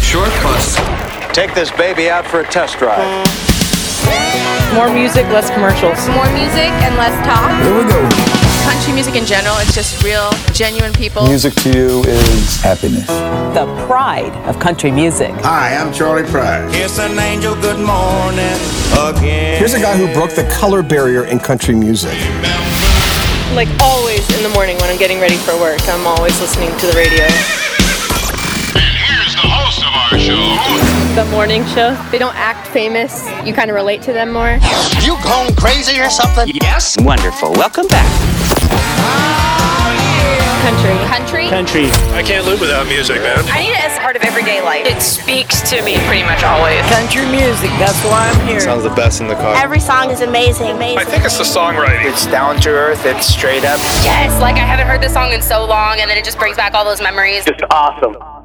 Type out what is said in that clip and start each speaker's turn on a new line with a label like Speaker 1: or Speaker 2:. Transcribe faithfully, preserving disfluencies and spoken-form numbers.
Speaker 1: short bus.
Speaker 2: Take this baby out for a test drive.
Speaker 3: More music, less commercials.
Speaker 4: More music and less talk.
Speaker 5: Here we go.
Speaker 4: Country music in general, it's just real, genuine people.
Speaker 5: Music to you is happiness.
Speaker 3: The pride of country music.
Speaker 6: Hi, I'm Charlie Price.
Speaker 7: It's an angel, good morning again.
Speaker 5: Here's a guy who broke the color barrier in country music.
Speaker 3: Like always in the morning when I'm getting ready for work, I'm always listening to the radio.
Speaker 8: And here's the host of our show.
Speaker 3: The morning show.
Speaker 4: They don't act famous. You kind of relate to them more.
Speaker 9: You gone crazy or something?
Speaker 1: Yes.
Speaker 10: Wonderful. Welcome back.
Speaker 4: Country. Country?
Speaker 11: Country.
Speaker 12: I can't live without music, man.
Speaker 3: I need it as part of everyday life.
Speaker 13: It speaks to me pretty much always.
Speaker 11: Country music, that's why I'm here.
Speaker 12: Sounds the best in the car.
Speaker 14: Every song is amazing, amazing.
Speaker 12: I think it's the songwriting.
Speaker 6: It's down to earth, it's straight up.
Speaker 13: Yes, like I haven't heard this song in so long, and then it just brings back all those memories.
Speaker 15: Just awesome.